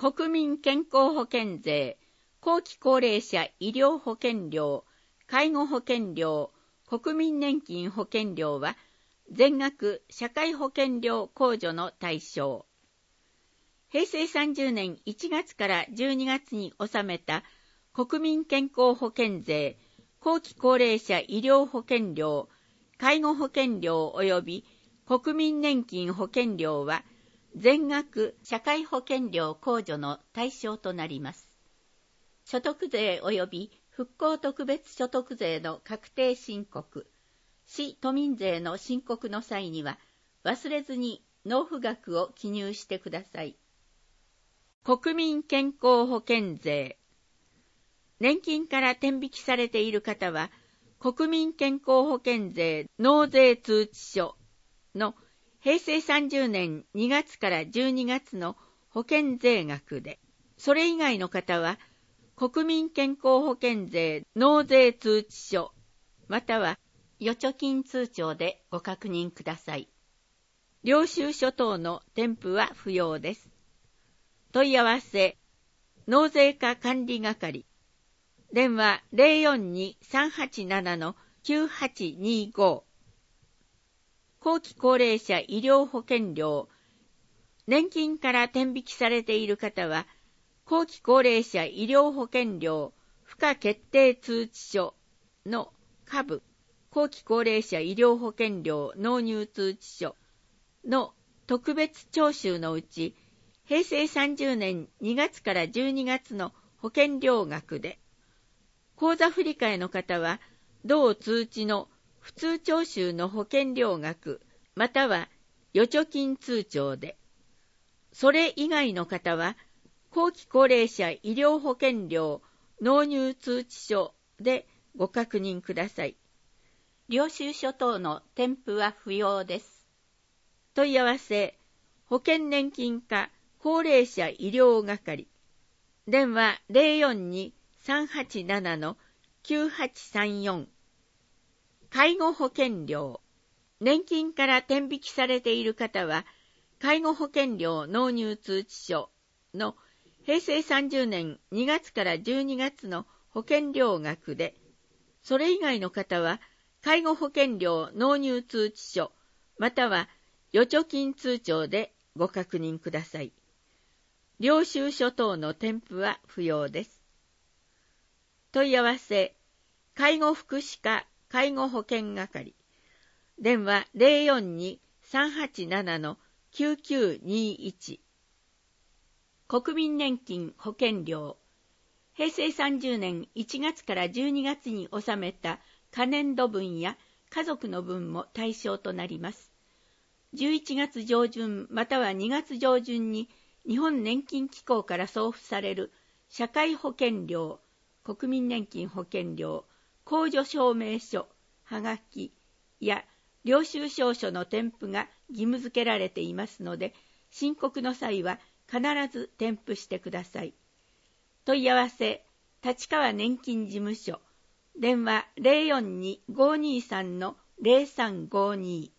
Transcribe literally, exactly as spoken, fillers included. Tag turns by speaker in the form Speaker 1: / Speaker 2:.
Speaker 1: 国民健康保険税、後期高齢者医療保険料、介護保険料、国民年金保険料は全額社会保険料控除の対象。平成さんじゅうねんいちがつからじゅうにがつに納めた国民健康保険税、後期高齢者医療保険料、介護保険料及び国民年金保険料は全額社会保険料控除の対象となります。所得税及び復興特別所得税の確定申告、市都民税の申告の際には忘れずに納付額を記入してください。国民健康保険税。年金から転引きされている方は、国民健康保険税納税通知書の平成さんじゅうねんにがつからじゅうにがつの保険税額で、それ以外の方は、国民健康保険税納税通知書、または預貯金通帳でご確認ください。領収書等の添付は不要です。問い合わせ、納税課管理係、電話 ゼロよんに さんはちなな きゅうはちにご。後期高齢者医療保険料、年金から転引きされている方は、後期高齢者医療保険料付加決定通知書の下部、後期高齢者医療保険料納入通知書の特別徴収のうち、平成さんじゅうねんにがつからじゅうにがつの保険料額で、口座振替の方は、同通知の普通徴収の保険料額、または預貯金通帳で、それ以外の方は、後期高齢者医療保険料納入通知書でご確認ください。領収書等の添付は不要です。問い合わせ、保険年金課高齢者医療係、電話 ゼロよんに さんはちなな きゅうはちさんよん。介護保険料、年金から転引きされている方は、介護保険料納入通知書の平成さんじゅうねんにがつからじゅうにがつの保険料額で、それ以外の方は、介護保険料納入通知書、または預貯金通帳でご確認ください。領収書等の添付は不要です。問い合わせ、介護福祉課介護保険係、電話 ゼロよんに さんはちなな きゅうきゅうにいち。国民年金保険料、平成さんじゅうねんいちがつからじゅうにがつに納めた可年度分や家族の分も対象となります。じゅういちがつ上旬またはにがつ上旬に日本年金機構から送付される社会保険料、国民年金保険料、控除証明書、はがきや領収証書の添付が義務付けられていますので、申告の際は必ず添付してください。問い合わせ、立川年金事務所、電話 ゼロよんに ごーにーさん ゼロさんごーにー。